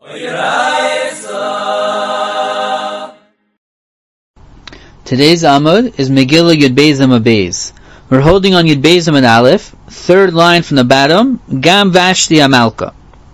Today's Amud is Megillah Yud Beis Amud Beis. We're holding on Yud Beis Amud Aleph, third line from the bottom, Gam Vashti Amalka.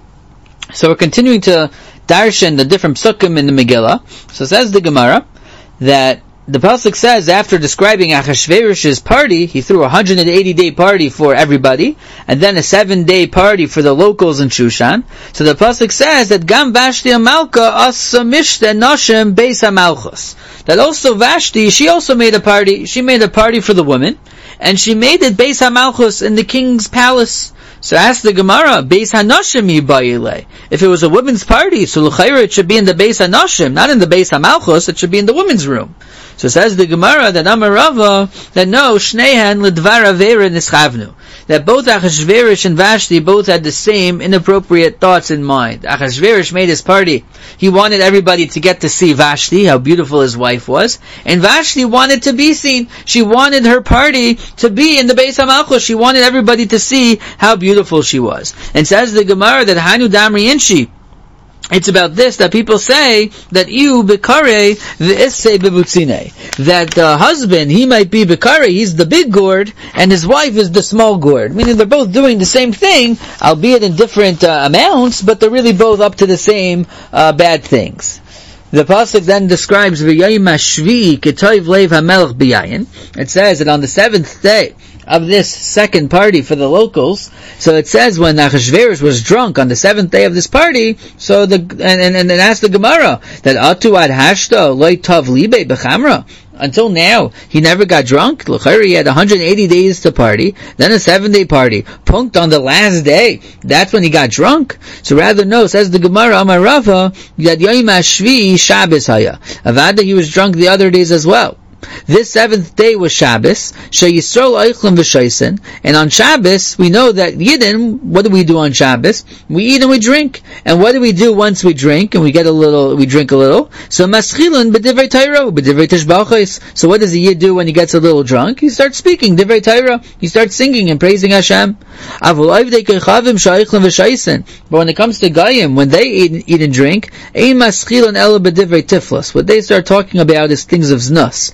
So we're continuing to darshan the different psukim in the Megillah. So says the Gemara that the pasuk says after describing Achashverosh's party, he threw a 180-day party for everybody, and then a 7-day party for the locals in Shushan. So the pasuk says that Gam Vashti Amalka asa mishte noshim beis hamalchus. That also Vashti, she also made a party. She made a party for the women, and she made it beis hamalchus in the king's palace. So ask the Gemara, Beis Hanoshim yibayile. If it was a women's party, so l'chayra it should be in the Beis Hanoshim, not in the Beis Hamalchus, it should be in the women's room. So says the Gemara that Amar Rava, that no, Shneihan l'dvar avera nischavnu. That both Achashverosh and Vashti both had the same inappropriate thoughts in mind. Achashverosh made his party. He wanted everybody to get to see Vashti, how beautiful his wife was. And Vashti wanted to be seen. She wanted her party to be in the Beis HaMalchus. She wanted everybody to see how beautiful she was. And says the Gemara that Hanu Damri Inshi, it's about this, that people say that you bekare v'issei bebutzine, that the husband, he might be bekare, he's the big gourd, and his wife is the small gourd. Meaning they're both doing the same thing, albeit in different amounts, but they're really both up to the same bad things. The pasuk then describes v'yayim hashvi k'toiv leiv hamelech b'yayin. It says that on the 7th day of this second party for the locals, so it says when Achashverosh was drunk on the 7th day of this party, so and asked the Gemara that atu ad hashto loy tov libe b'chamra. Until now, he never got drunk. L'chayri, he had 180 days to party, then a 7-day party. Punked on the last day, that's when he got drunk. So rather no, says the Gemara Amar Rava, that Yom HaShvi Shabbos haya. Avada, he was drunk the other days as well. This 7th day was Shabbos, Sheyisrael Eichlim V'Shoisen, and on Shabbos, we know that Yidden, what do we do on Shabbos? We eat and we drink. And what do we do once we drink, and we drink a little? So Maschilin B'divrei Torah, B'divrei Tishbachos. So what does the Yid do when he gets a little drunk? He starts speaking Divrei Torah. He starts singing and praising Hashem. But when it comes to Gayim, when they eat and drink, Ein Maschilin Ela B'divrei Tiflos. What they start talking about is things of znus.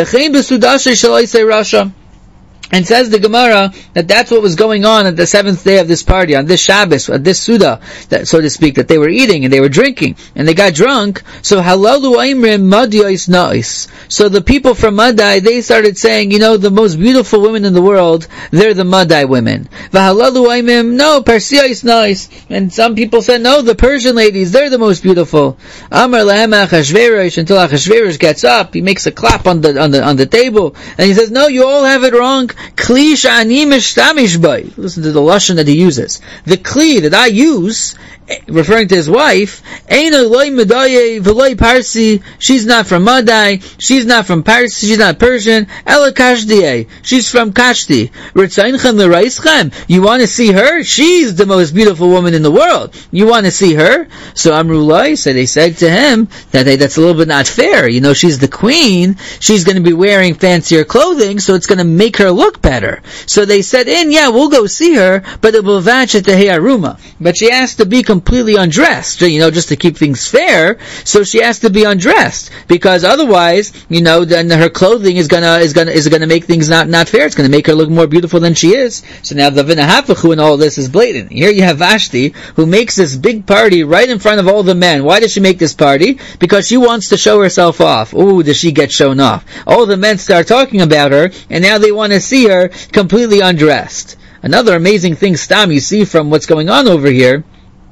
And says the Gemara that that's what was going on at the 7th day of this party, on this Shabbos, at this Suda, that, so to speak, that they were eating and they were drinking and they got drunk. So halalu aimrim madiyos na'is. So the people from Madai, they started saying, the most beautiful women in the world, they're the Madai women. V'halalu aimrim, no, Persiyos na'is. And some people said, no, the Persian ladies, they're the most beautiful. Amar lahem Achashverosh, until Achashverosh gets up, he makes a clap on the table, and he says, no, you all have it wrong. Kli sh'ani mishtamish by. Listen to the lashon that he uses. The kli that I use, referring to his wife, Eino loy medaye v'loy parsi. She's not from Madai. She's not from Parsi. She's not Persian. Ela kashdiyeh. She's from Kashti. Ritzayinchem l'raischem. You want to see her? She's the most beautiful woman in the world. You want to see her? So Amrulai, so they said to him that that's a little bit not fair. She's the queen. She's going to be wearing fancier clothing, so it's going to make her look better. So they said, we'll go see her, but it will vach at the He'aruma. But she has to be completely undressed, just to keep things fair. So she has to be undressed, because otherwise, then her clothing is gonna make things not fair. It's gonna make her look more beautiful than she is. So now the v'nahafachu in all this is blatant. Here you have Vashti, who makes this big party right in front of all the men. Why does she make this party? Because she wants to show herself off. Ooh, does she get shown off? All the men start talking about her, and now they want to see her completely undressed. Another amazing thing, Stam, you see from what's going on over here,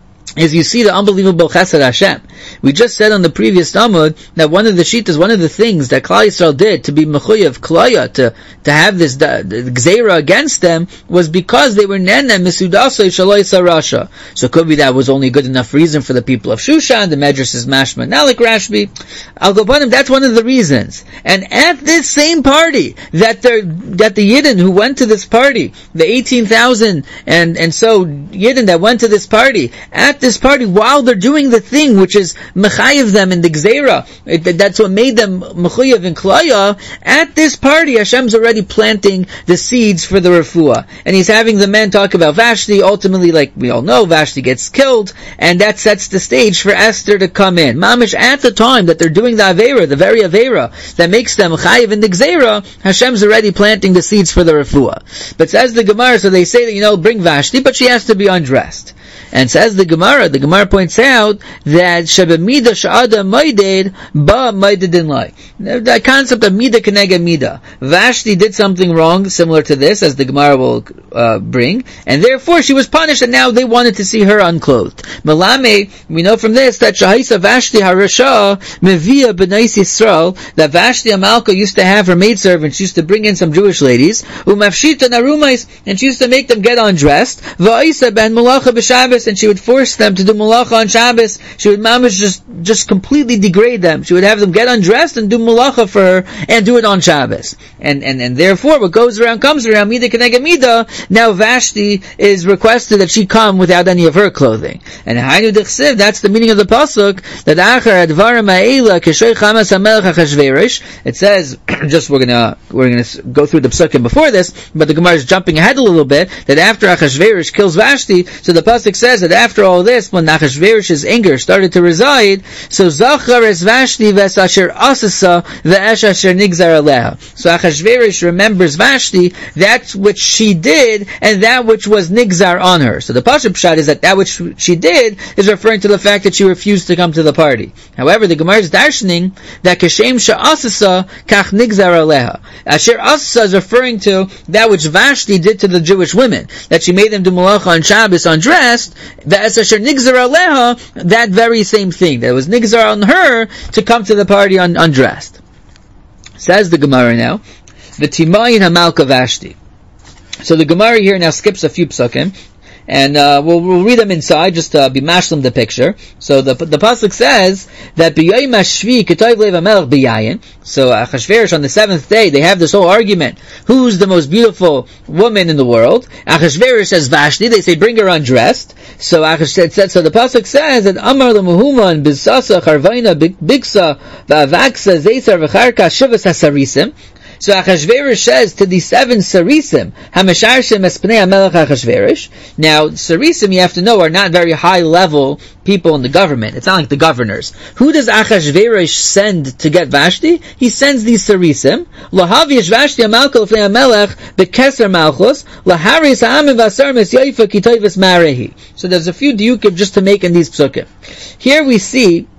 is you see the unbelievable chesed Hashem. We just said on the previous Talmud that one of the shittas, one of the things that Klal Yisrael did to be mechuyev klaya, to have this gzeira against them, was because they were nene misudasei shaloi sarasha. So it could be that was only good enough reason for the people of Shushan. The Medrash is mashma nalik Rashbi. Al Gopanim, that's one of the reasons. And at this same party, that the Yidden who went to this party, the 18,000 and so Yidden that went to this party, at at this party, while they're doing the thing which is mechayev them in the gzeira, that's what made them mechayev in klaya, at this party Hashem's already planting the seeds for the refuah. And he's having the men talk about Vashti. Ultimately, like we all know, Vashti gets killed, and that sets the stage for Esther to come in. Mamish, at the time that they're doing the Aveira, the very Aveira, that makes them chayiv in the gzeira, Hashem's already planting the seeds for the refuah. But says the Gemara, so they say that, bring Vashti, but she has to be undressed. And says the Gemara points out that Shebemida Sha'ada Maided Ba Maidedin Lai. The concept of Mida Kenega Mida. Vashti did something wrong, similar to this, as the Gemara will bring, and therefore she was punished, and now they wanted to see her unclothed. Melame, we know from this that Shahaisa Vashti Harasha Mevia B'nais Yisrael, that Vashti Amalka used to have her maidservants, she used to bring in some Jewish ladies, Umafshita Narumais, and she used to make them get undressed, Va'isa Ben Malacha B'Shabbos, and she would force them to do malacha on Shabbos. She would mamish just completely degrade them. She would have them get undressed and do malacha for her, and do it on Shabbos. And therefore, what goes around comes around, mida kenega mida. Now Vashti is requested that she come without any of her clothing. And hainu d'chsiv, that's the meaning of the pasuk, that achar advarim ha'ela keshoy chamas hamelech hachashverosh. It says, just we're gonna go through the psukim before this, but the Gemara is jumping ahead a little bit, that after Achashverosh kills Vashti, so the pasuk says that after all this, when Achashverosh's anger started to reside, so Zachar es Vashti ves asher asasa ve'esh asher nigzar aleha. So Achashverosh remembers Vashti, that which she did, and that which was nigzar on her. So the Pashup Pshat is that which she did is referring to the fact that she refused to come to the party. However, the Gemara is darshaning that Kashem she'asasa kach nigzar aleha. Asher asasa is referring to that which Vashti did to the Jewish women, that she made them do malacha on Shabbos undressed, that very same thing. That was nigzar on her to come to the party undressed. Says the Gemara now, V'timayin hamalka Vashti. So the Gemara here now skips a few psukim, and we'll read them inside just to be mashlim the picture. So the pasuk says that b'yoyim hashvi k'toiv leiv hamelech b'yayin. So Achashverosh on the seventh day, they have this whole argument: who's the most beautiful woman in the world? Achashverosh says Vashti. They say bring her undressed. So the pasuk says that Amar lemuhuman bisasa charvaina bigsa va'avaksa zeisar v'charka shivas hasarisim. So Achashverosh says to the 7 Sarisim, Hamesharshim Espnei HaMelech Achashverosh. Now, Sarisim, you have to know, are not very high level people in the government. It's not like the governors. Who does Achashverosh send to get Vashti? He sends these Sarisim. Lahavish Vashti HaMalka L'fnei HaMelech B'keser Malchus Laharis HaAmim V'asar Mesyoifa Kitoivas Marehi. So there's a few diukim just to make in these psukim. Here we see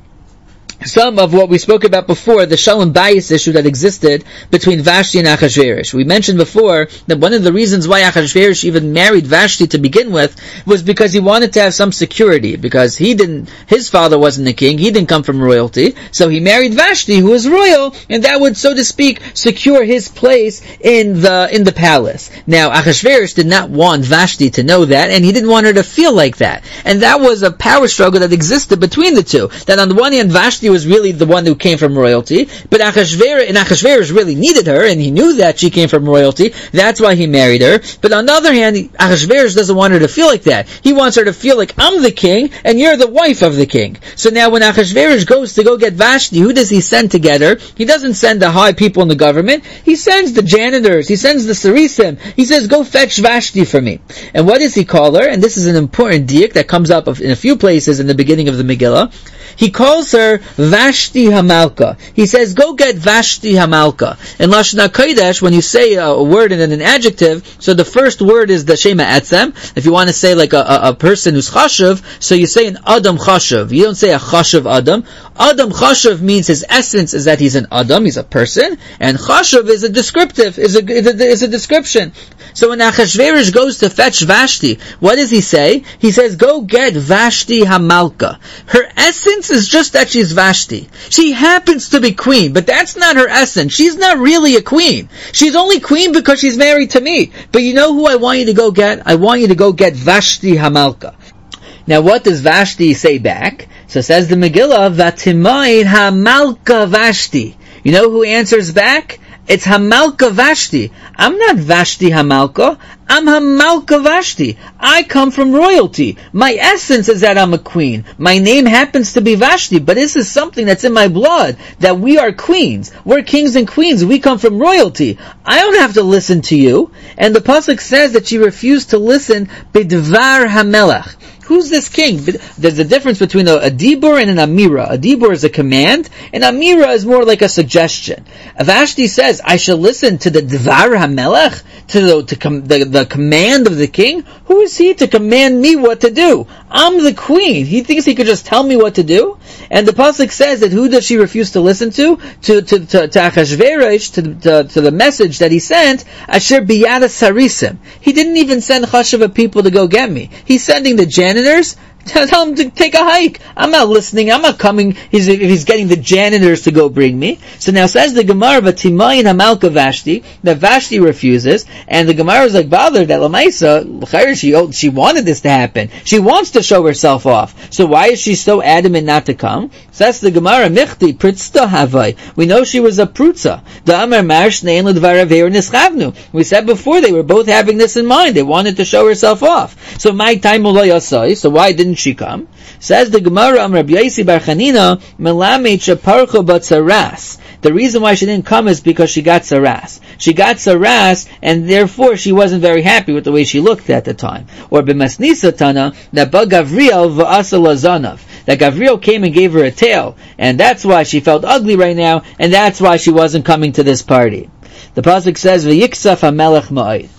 some of what we spoke about before, the shalom bayis issue that existed between Vashti and Achashverosh. We mentioned before that one of the reasons why Achashverosh even married Vashti to begin with was because he wanted to have some security, because his father wasn't a king, he didn't come from royalty, so he married Vashti, who was royal, and that would, so to speak, secure his place in the palace. Now, Achashverosh did not want Vashti to know that, and he didn't want her to feel like that. And that was a power struggle that existed between the two. That on the one hand, Vashti was really the one who came from royalty, but Achashverosh really needed her, and he knew that she came from royalty. That's why he married her. But on the other hand, Achashverosh doesn't want her to feel like that. He wants her to feel like, I'm the king, and you're the wife of the king. So now when Achashverosh goes to go get Vashti, who does he send together? He doesn't send the high people in the government. He sends the janitors. He sends the Sarisim. He says, go fetch Vashti for me. And what does he call her? And this is an important diuk that comes up in a few places in the beginning of the Megillah. He calls her Vashti Hamalka. He says, go get Vashti Hamalka. In Lashon HaKodesh, when you say a word and then an adjective, so the first word is the Shema Etzem. If you want to say like a person who's chashuv, so you say an Adam chashuv. You don't say a chashuv Adam. Adam chashuv means his essence is that he's an Adam, he's a person, and chashuv is a descriptive, is a description. So when Achashverosh goes to fetch Vashti, what does he say? He says, go get Vashti Hamalka. Her essence is just that she's Vashti. She happens to be queen, but that's not her essence. She's not really a queen. She's only queen because she's married to me. But you know who I want you to go get? I want you to go get Vashti Hamalka. Now what does Vashti say back? So says the Megillah, Vatimayin Hamalka Vashti. You know who answers back? It's Hamalka Vashti. I'm not Vashti Hamalka. I'm Hamalka Vashti. I come from royalty. My essence is that I'm a queen. My name happens to be Vashti, but this is something that's in my blood, that we are queens. We're kings and queens. We come from royalty. I don't have to listen to you. And the pasuk says that she refused to listen bidvar hamelach. Who's this king? There's a difference between a dibur and an amira. A dibur is a command, and amira is more like a suggestion. Vashti says, I shall listen to the dvar hamelech, to the command of the king. Who is he to command me what to do? I'm the queen. He thinks he could just tell me what to do? And the pasuk says that who does she refuse to listen to? To Achashverosh, to the message that he sent, Asher biyada sarisim. He didn't even send chashava people to go get me. He's sending the janitors. Tell him to take a hike. I'm not listening. I'm not coming. He's getting the janitors to go bring me. So now says the Gemara, Vatimayin Hamalka Vashti, that Vashti refuses, and the Gemara is like bothered that Lamaisa, she wanted this to happen. She wants to show herself off. So why is she so adamant not to come? Says the Gemara, Michti Pritzta Havai. We know she was a prutza. The Amar Marsh Nein Ledvaraveir Nischavnu. We said before they were both having this in mind. They wanted to show herself off. So my time Ulayasai. So why didn't she come? Says the Gemara, Rabbi Yosi Bar Chanina, Melamed Sheparcho Batzaras. The reason why she didn't come is because she got saras. She got saras, and therefore she wasn't very happy with the way she looked at the time. Or b'masnisa tana, that ba Gavriel v'asa lazanav. That Gavriel came and gave her a tail, and that's why she felt ugly right now, and that's why she wasn't coming to this party. The pasuk says, V'yiksaf hamelech ma'id.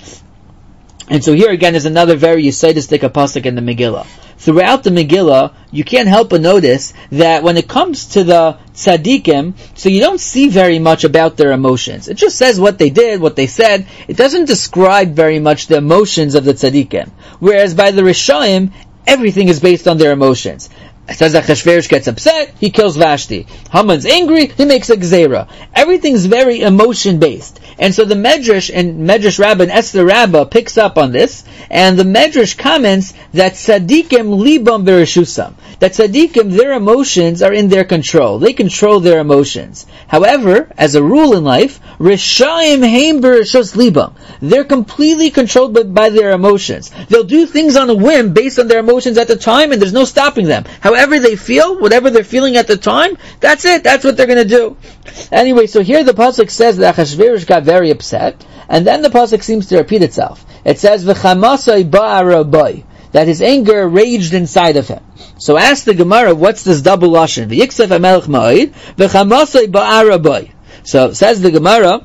And so here again is another very Yisaitistic pasuk in the Megillah. Throughout the Megillah, you can't help but notice that when it comes to the tzaddikim, so you don't see very much about their emotions. It just says what they did, what they said. It doesn't describe very much the emotions of the tzaddikim. Whereas by the Rishonim, everything is based on their emotions. It says that Achashverosh gets upset, he kills Vashti. Haman's angry, he makes a gzeira. Everything's very emotion-based. And so the Medrash and Medrash Rabbah and Esther Rabbah picks up on this, and the Medrash comments that tzaddikim libam bereshusam. That tzaddikim, their emotions are in their control. They control their emotions. However, as a rule in life, Rishaim heim bereshus libam. They're completely controlled by their emotions. They'll do things on a whim based on their emotions at the time, and there's no stopping them. However they feel, whatever they're feeling at the time, that's it. That's what they're going to do. Anyway, so here the pasuk says that Achashverosh got very upset, and then the pasuk seems to repeat itself. It says, "V'chamasai ba'arabai," that his anger raged inside of him. So ask the Gemara, what's this double lashon? V'yiksef hamelech ma'id, v'chamasai ba'arabai. So says the Gemara,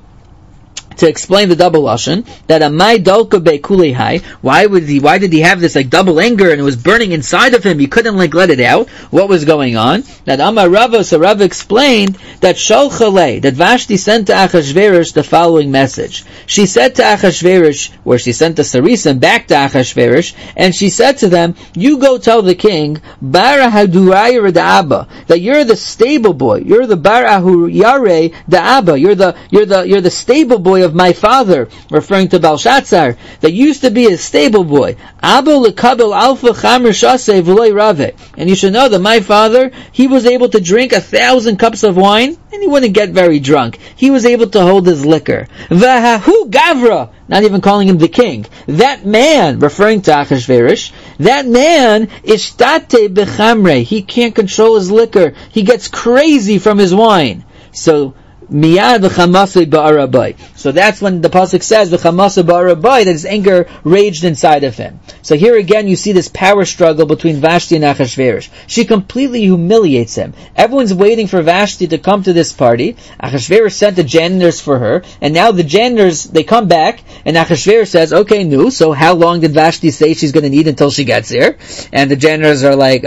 to explain the double lashon, that amai dalka bekulehai. Why did he have this like double anger, and it was burning inside of him? He couldn't like let it out. What was going on? That Amar Rava, so Rava explained that Shalchalei, that Vashti sent to Achashverosh the following message. She said to Achashverosh, where she sent the Sarisim back to Achashverosh, and she said to them, you go tell the king, Bara hadurayir da'aba, that you're the stable boy, you're the Bara yare da'aba, you're the stable boy of my father, referring to Belshazzar, that used to be a stable boy. Abba lekabel alfa chamer shaseh v'loy rave. And you should know that my father, he was able to drink 1,000 cups of wine, and he wouldn't get very drunk. He was able to hold his liquor. V'hahu gavra, not even calling him the king. That man, referring to Achashverosh, that man, ishtate bechamre, he can't control his liquor. He gets crazy from his wine. So, miyad v'chamasei ba'arabai. So that's when the pasuk says v'chamasei ba'arabai, that his anger raged inside of him. So here again you see this power struggle between Vashti and Achashverosh. She completely humiliates him. Everyone's waiting for Vashti to come to this party. Achashverosh sent the janitors for her, and now the janitors, they come back, and Achashverosh says, okay, no, so how long did Vashti say she's going to need until she gets here? And the janitors are like,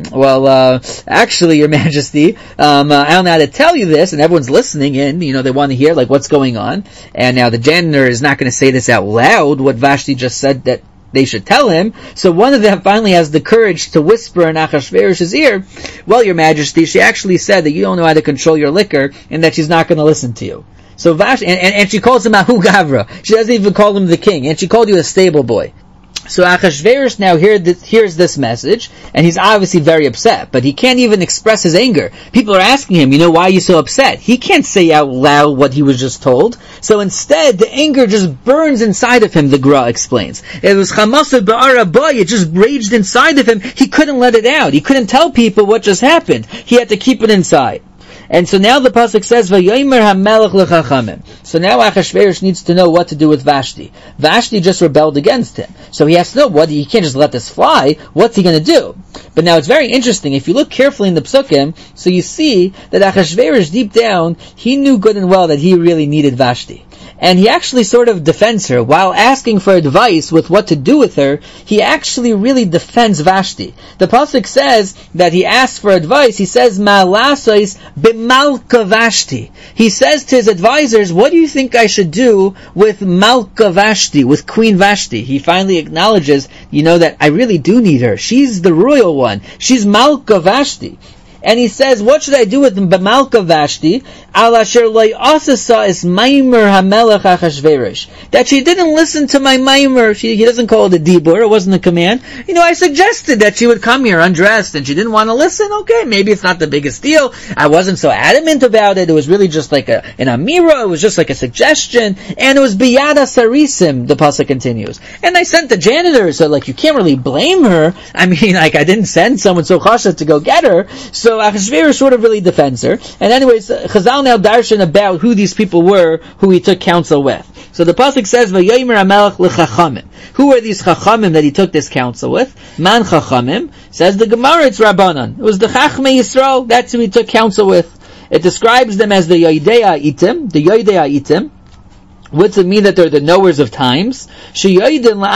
actually, Your Majesty, I don't know how to tell you this, and everyone's listening in, they want to hear like what's going on. And now the janitor is not going to say this out loud, what Vashti just said that they should tell him. So one of them finally has the courage to whisper in Achashverosh's ear, well, Your Majesty, she actually said that you don't know how to control your liquor and that she's not going to listen to you. So Vashti, and she calls him Ahu Gavra. She doesn't even call him the king, and she called you a stable boy. So Achashverosh now hears this message, and he's obviously very upset, but he can't even express his anger. People are asking him, why are you so upset? He can't say out loud what he was just told. So instead, the anger just burns inside of him, the Gra explains. It was Chamasa Ba'ara Boy, it just raged inside of him. He couldn't let it out. He couldn't tell people what just happened. He had to keep it inside. And so now the pasuk says, "Vayomer hamelech lechachamim." So now Achashverosh needs to know what to do with Vashti. Vashti just rebelled against him, so he has to know he can't just let this fly. What's he going to do? But now it's very interesting. If you look carefully in the psukim, so you see that Achashverosh deep down he knew good and well that he really needed Vashti. And he actually sort of defends her. While asking for advice with what to do with her, he actually really defends Vashti. The pasuk says that he asks for advice. He says, Ma'alasois b'malka Vashti. He says to his advisors, what do you think I should do with Malka Vashti, with Queen Vashti? He finally acknowledges, that I really do need her. She's the royal one. She's Malka Vashti. And he says, what should I do with B'malka Vashti? Al asher loy asasa is maimer hamelech Achashverosh. That she didn't listen to my maimer. He doesn't call it a dibur. It wasn't a command. I suggested that she would come here undressed and she didn't want to listen. Okay, maybe it's not the biggest deal. I wasn't so adamant about it. It was really just like an amira. It was just like a suggestion. And it was biyada sarisim, the pasuk continues. And I sent the janitor, so you can't really blame her. I didn't send someone so chasha to go get her. So Achashverosh sort of really defends her. And anyways, Chazal now darshan about who these people were, who he took counsel with. So the pasuk says, "Vayomer hamelech lechachamim." Who are these chachamim that he took this counsel with? Man chachamim. Says the Gemara, it's Rabbanan. It was the Chachmei Yisrael. That's who he took counsel with. It describes them as the Yodei Ha'itim. The Yodei Ha'itim. What's it mean that they're the knowers of times? They know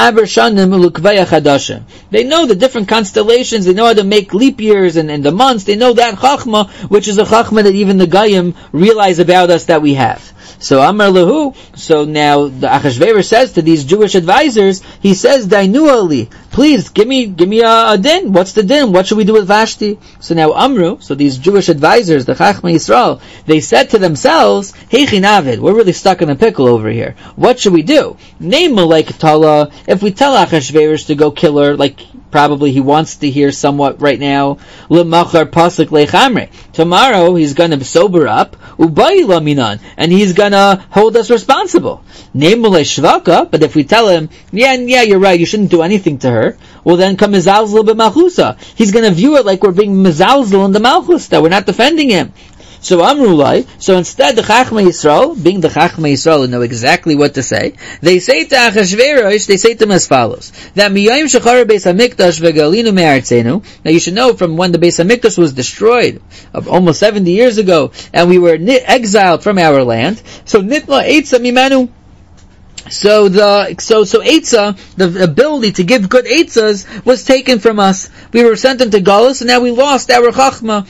the different constellations, they know how to make leap years and the months, they know that chachma, which is a chachma that even the Goyim realize about us that we have. So Amar Lahu, so now the Achashverosh says to these Jewish advisors, he says, Dainu Ali, please give me a din. What's the din? What should we do with Vashti? So now Amru, so these Jewish advisors, the Chachmei Yisrael, they said to themselves, Hey Chinavid, we're really stuck in a pickle over here. What should we do? Name Malaik Tala, if we tell Achashverosh to go kill her, probably he wants to hear somewhat right now, L'machar pasuk lechamre. Tomorrow he's going to sober up, ubayi laminan, and he's going to hold us responsible. Name shvaka, but if we tell him, yeah, you're right, you shouldn't do anything to her, well then come mezalzel b'malchusa. He's going to view it like we're being mezalzel in the malchus, that we're not defending him. So Amrulai, so instead the Chachmei Yisrael, being the Chachmei Yisrael, know exactly what to say. They say to Achashverosh, they say to him as follows: that miyayim shechar beis hamikdash v'galinu me'artzenu. Now you should know from when the Beis Hamikdash was destroyed, almost 70 years ago, and we were exiled from our land. So nitla eitza mimanu. So Eitzah, the ability to give good Eitzahs, was taken from us. We were sent into Galus, and now we lost our Chachma.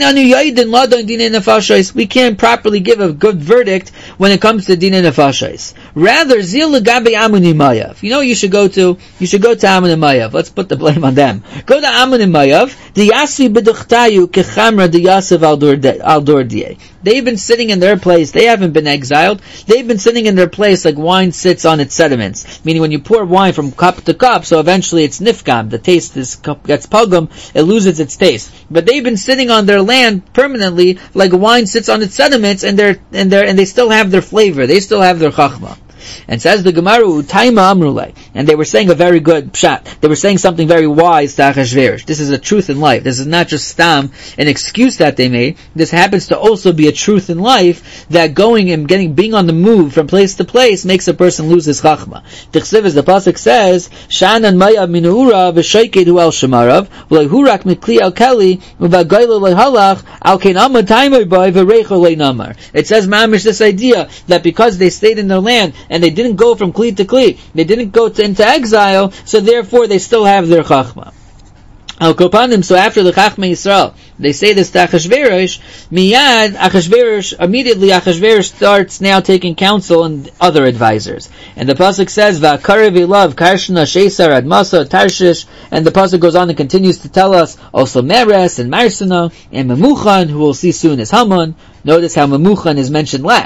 We can't properly give a good verdict when it comes to Dinei Nefashos. Rather, Zil Gabi Amun Mayav. You should go to Amun Mayav. Let's put the blame on them. Go to Amun Mayav. Diyasvi b'duchtayu kechamra diyasav al dordiyeh. They've been sitting in their place. They haven't been exiled. They've been sitting in their place like wine sits on its sediments. Meaning when you pour wine from cup to cup, so eventually it's nifgam. The taste gets pogum. It loses its taste. But they've been sitting on their land permanently like wine sits on its sediments, and they still have their flavor. They still have their chachma. And says the Gemara, Taima Amrulai, and they were saying a very good pshat. They were saying something very wise to Achashverosh. This is a truth in life. This is not just stam, an excuse that they made. This happens to also be a truth in life, that going and being on the move from place to place makes a person lose his chachma. Tichsiv, as the pasuk says, Shanan Maya Minura v'Shoikedu al Shemarav v'Lehurak Mikli al Keli v'Vagayla lehalach al Kein Amad Taimai Bay v'Reichel leNamar. It says mamish this idea that because they stayed in their land and they didn't go from Kli to Kli, they didn't go into exile, so therefore they still have their chachma. Al Kopanim, so after the Chachmei Yisrael, they say this to Achashverosh, immediately Achashverosh starts now taking counsel and other advisors. And the pasuk says, Va'akarev love Karshna Shesar Admasa Tarshish, and the pasuk goes on and continues to tell us also Meres and Marsana and Memuchan, who we'll see soon as Haman. Notice how Memuchan is mentioned last.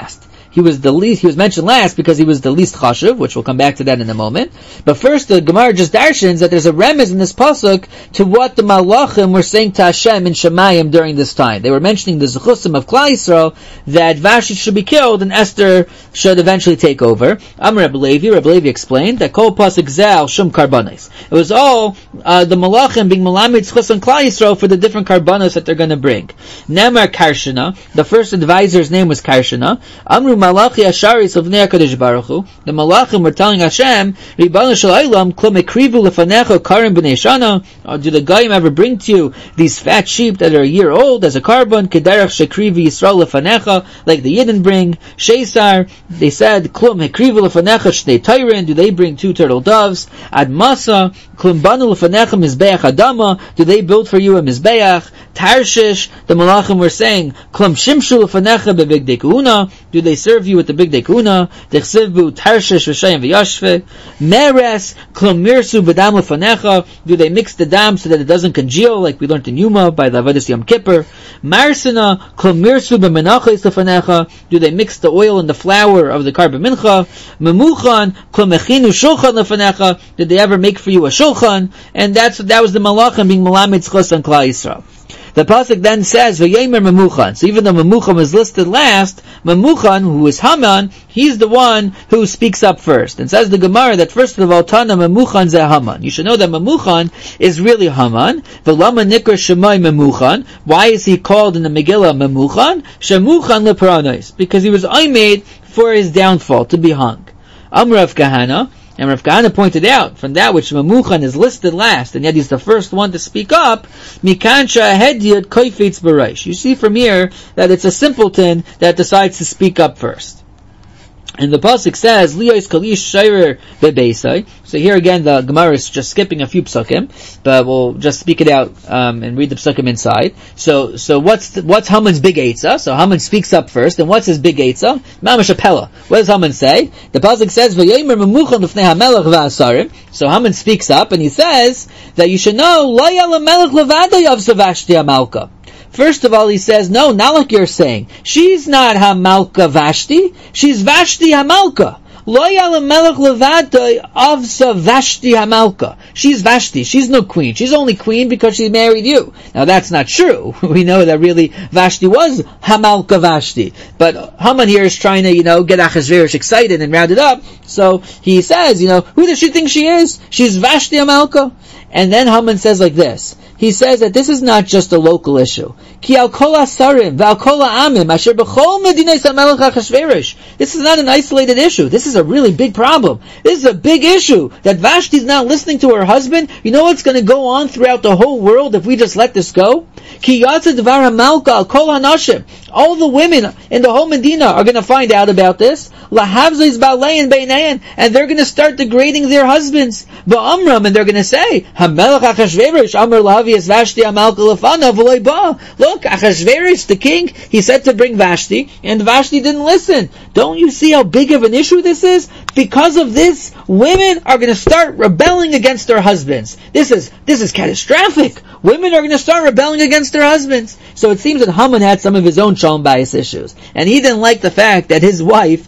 he was mentioned last because he was the least chashuv, which we'll come back to that in a moment. But first, the Gemara just darshans that there's a remez in this pasuk to what the malachim were saying to Hashem in Shemayim during this time. They were mentioning the zechusim of Klal Yisrael that Vashti should be killed and Esther should eventually take over. Amar Rebbe Levi explained that kol pasuk zal shum karbanos. It was all the malachim being malamid zechus on Klal Yisrael for the different karbanos that they're going to bring. Nemar Karshana, the first advisor's name was Karshana. Amru Malachi Asharis of Nei HaKadosh Baruch Hu. The Malachim were telling Hashem, Ribbono Shel Olam, Klo Mekrivu Lefanecha Karim B'nei Shana. Do the Goyim ever bring to you these fat sheep that are a year old as a carbon? Kederach Shekrivi Yisrael Lefanecha, like the Yidden bring. Sheisar, they said, Klo Mekrivu Lefanecha Shnei Tayrin. Do they bring 2 turtle doves? Ad Masa, Klum Banu Lefanecha Mizbeach Adama. Do they build for you a Mizbeach? Tarshish, the Malachim were saying, Klum Shimshu Lefanecha Bebigdei Kuna. Do they serve you with the Bigdei Kuna? Dechsivbu Tarshish V'Shayim V'Yashve. Meres Klum Mirsu B'Dam Lefanecha. Do they mix the dam so that it doesn't congeal, like we learned in Yuma by the Avodas Yom Kippur? Marsina Klum Mirsu B'Menachos Lefanecha. Do they mix the oil and the flour of the Karban Mincha? Memuchan Klum Echinu Shulchan Lefanecha. Did they ever make for you a shulchan? And that was the Malachim being Melamed Zchus on Klal Yisrael. The pasuk then says, "V'yemer Memuchan." So even though Memuchan is listed last, Memuchan, who is Haman, he's the one who speaks up first. And says the Gemara that first of all, Tana Memuchan ze Haman. You should know that Memuchan is really Haman. V'lama nikra shemai Memuchan. Why is he called in the Megillah Memuchan? Shemuchan lepranos, because he was made for his downfall, to be hung. Rav Kahana. And Rav Kahana pointed out, from that which Memuchan is listed last, and yet he's the first one to speak up, Mikansha Hedyot Koifetz B'Reish. You see from here that it's a simpleton that decides to speak up first. And the pasuk says, "Liyos kalish shayrer bebeisai." So here again, the Gemara is just skipping a few psukim, but we'll just speak it out and read the psukim inside. So what's Haman's big eitzah? So Haman speaks up first, and what's his big eitzah? Mamash Apella. What does Haman say? The pasuk says, "V'yomer memuchan l'fnei hamelech v'asarim." So Haman speaks up and he says that you should know, "Lo yal hamelech levado yavsa Vashti hamalka." First of all, he says, no, not like you're saying. She's not Hamalka Vashti. She's Vashti Hamalka. Lo yal melech levado avsa Vashti Hamalka. She's Vashti. She's no queen. She's only queen because she married you. Now that's not true. We know that really Vashti was Hamalka Vashti. But Haman here is trying to, get Achashverosh excited and round it up. So he says, who does she think she is? She's Vashti Hamalka. And then Haman says like this. He says that this is not just a local issue. Ki al kol hasarim v'al kol ha'amim asher b'chol medinos hamelech Achashverosh. This is not an isolated issue. This is a really big problem. This is a big issue that Vashti is not listening to her husband. You know what's going to go on throughout the whole world if we just let this go? Ki yatsa dvar hamalka al kol hanashim. All the women in the whole Medina are going to find out about this. Lahavzis balein beinein, and they're going to start degrading their husbands. Ba'amram, and they're going to say, Hamelech Achashverosh amar lahavi Vashti hamalka lefana v'loy ba. Look, Achashverosh, the king, he said to bring Vashti, and Vashti didn't listen. Don't you see how big of an issue this is? Because of this, women are going to start rebelling against their husbands. This is catastrophic. Women are going to start rebelling against their husbands. So it seems that Haman had some of his own shalom bayis issues, and he didn't like the fact that his wife,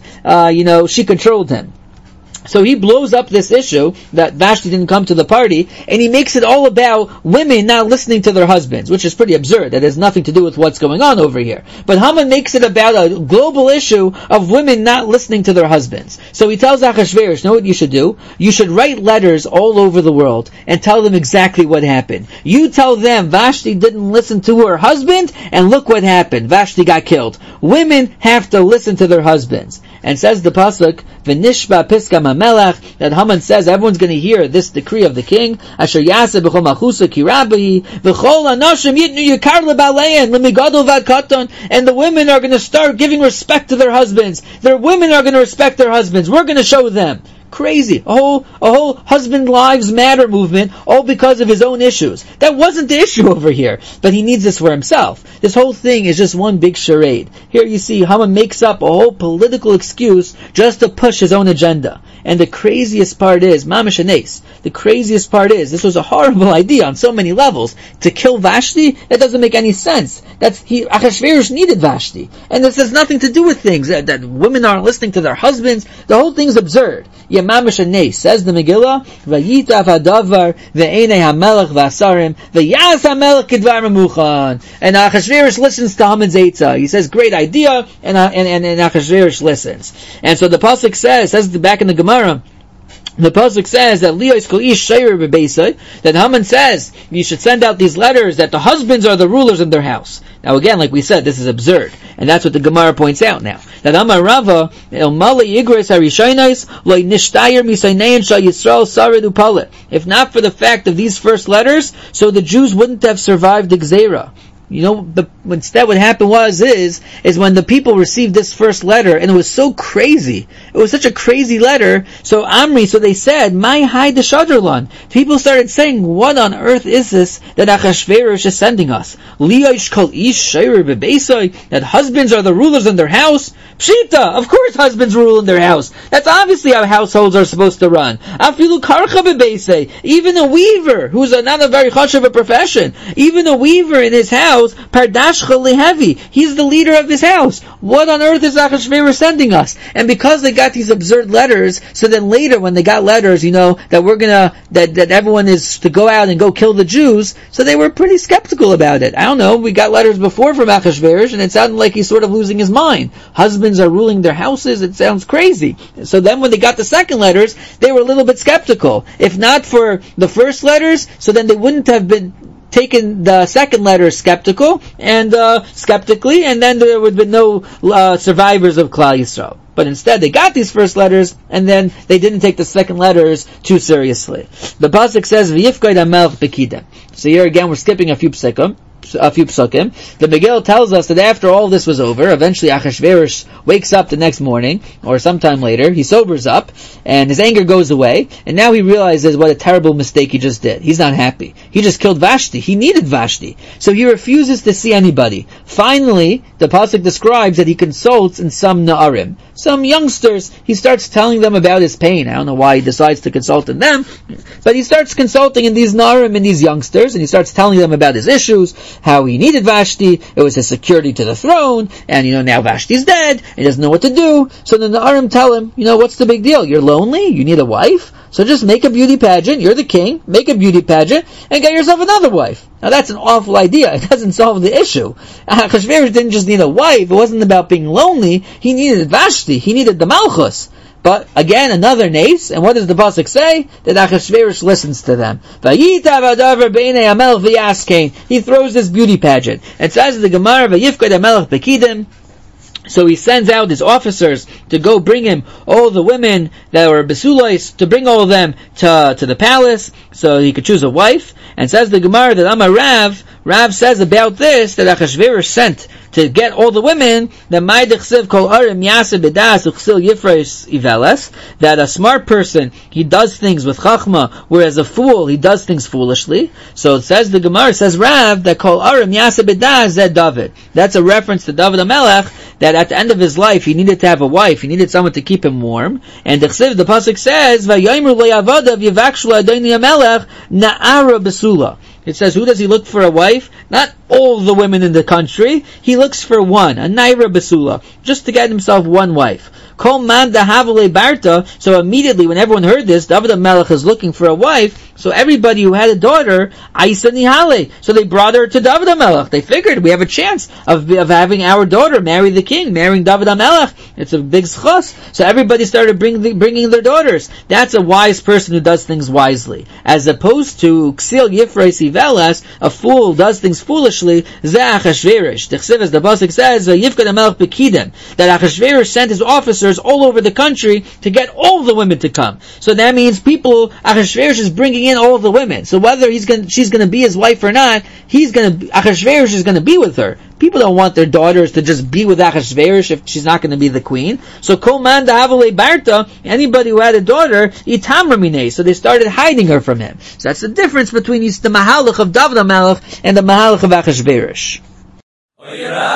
she controlled him. So he blows up this issue that Vashti didn't come to the party, and he makes it all about women not listening to their husbands, which is pretty absurd. That has nothing to do with what's going on over here. But Haman makes it about a global issue of women not listening to their husbands. So he tells Achashverosh, know what you should do? You should write letters all over the world and tell them exactly what happened. You tell them Vashti didn't listen to her husband, and look what happened. Vashti got killed. Women have to listen to their husbands. And says the pasuk, "V'nishba piska mamelech," that Haman says everyone's going to hear this decree of the king. Asher yaseh b'chol malchusa ki rabbi v'chol anashim yitnu yikar lebalein lemigadol v'adkaton, and the women are going to start giving respect to their husbands. Their women are going to respect their husbands. We're going to show them. Crazy. A whole husband lives matter movement, all because of his own issues. That wasn't the issue over here, but he needs this for himself. This whole thing is just one big charade. Here you see Haman makes up a whole political excuse just to push his own agenda. And the craziest part is, mamash anes, the craziest part is, this was a horrible idea on so many levels. To kill Vashti, that doesn't make any sense. Achashverosh needed Vashti. And this has nothing to do with things, that women aren't listening to their husbands. The whole thing's absurd. Mamash anes, says the Megillah, Vayitav hadavar, ve'enei hamelech v'asarim, ve'yas hamelech kedvar memuchan. And Achashverosh listens to Haman's Eitzah. He says, great idea, and Achashverosh listens. And so the pasuk says back in the Gemara, the pasuk says that Liyos kol ish sheir bebeisai, that Haman says you should send out these letters that the husbands are the rulers in their house. Now again, like we said, this is absurd, and that's what the Gemara points out now. That Amar Rava el mali igres harishonais lo nishtayer misaynein shal Yisrael sarid upalet. If not for the fact of these first letters, so the Jews wouldn't have survived the Gzeira. Instead what happened is when the people received this first letter, and it was so crazy, it was such a crazy letter, so they said, my hai de shadrlan. People started saying, what on earth is this that Achashverosh is sending us? Liyosh kol ish sheir bebeisai, that husbands are the rulers in their house? Pshita! Of course husbands rule in their house. That's obviously how households are supposed to run. Afilu karcha bebeisai, even a weaver, who's not a very chashuv profession, even a weaver in his house, Pardashcha lehevi, he's the leader of his house. What on earth is Achashverosh sending us? And because they got these absurd letters, so then later when they got letters, that everyone is to go out and go kill the Jews, so they were pretty skeptical about it. I don't know, we got letters before from Achashverosh, and it sounded like he's sort of losing his mind. Husbands are ruling their houses, it sounds crazy. So then when they got the second letters, they were a little bit skeptical. If not for the first letters, so then they wouldn't have been taken the second letter skeptically, and then there would be no survivors of Klal Yisrael. But instead, they got these first letters, and then they didn't take the second letters too seriously. The pasuk says, "V'yifkod hamelech bekidem." So here again, we're skipping a few psukim. The Megillah tells us that after all this was over, eventually Achashverosh wakes up the next morning, or sometime later, he sobers up, and his anger goes away, and now he realizes what a terrible mistake he just did. He's not happy. He just killed Vashti. He needed Vashti. So he refuses to see anybody. Finally, the pasuk describes that he consults in some na'arim, some youngsters. He starts telling them about his pain. I don't know why he decides to consult in them, but he starts consulting in these na'arim and these youngsters, and he starts telling them about his issues, how he needed Vashti, it was his security to the throne, and now Vashti's dead, he doesn't know what to do. So the Na'arim tell him, what's the big deal? You're lonely? You need a wife? So just make a beauty pageant, you're the king, make a beauty pageant, and get yourself another wife. Now that's an awful idea, it doesn't solve the issue. Achashverosh didn't just need a wife, it wasn't about being lonely, he needed Vashti, he needed the Malchus. But again, another nace, and what does the pasuk say? That Achashverosh listens to them. He throws this beauty pageant. It says in the Gemara, Vayifkod hamelech bekidim. So he sends out his officers to go bring him all the women that were besulois, to bring all of them to the palace, so he could choose a wife. And says the Gemara that Amar Rav says about this, that Achashverosh sent to get all the women, that a smart person, he does things with chachma, whereas a fool, he does things foolishly. So it says the Gemara, says Rav, that kol arim yasa b'das zed David. That's a reference to David HaMelech, that at the end of his life, he needed to have a wife, he needed someone to keep him warm. And the pasuk says, V'yomer lo yavadav yivakshu adoni HaMelech na'ara besula. It says, who does he look for a wife? Not all the women in the country. He looks for one, a naira besula, just to get himself one wife. Kol man dahavale barta. So immediately, when everyone heard this, David HaMelech is looking for a wife. So everybody who had a daughter, Aisa Nihale. So they brought her to David HaMelech. They figured we have a chance of having our daughter marry the king, marrying David HaMelech. It's a big schos. So everybody started bringing their daughters. That's a wise person who does things wisely, as opposed to Ksil Yifreis Ivelas, a fool does things foolishly. Zeh Achashverosh. The Chsiv, as the pasuk says, Yifkod hamelech bekidem, that Achashverosh sent his officers all over the country to get all the women to come. So that means Achashverosh is bringing in all the women. So whether she's going to be his wife or not, Achashverosh is going to be with her. People don't want their daughters to just be with Achashverosh if she's not going to be the queen. So Koman Da'avale Barta, anybody who had a daughter, Itamra Minei. So they started hiding her from him. So that's the difference between the Mahalach of David HaMelech and the Mahalach of Achashverosh.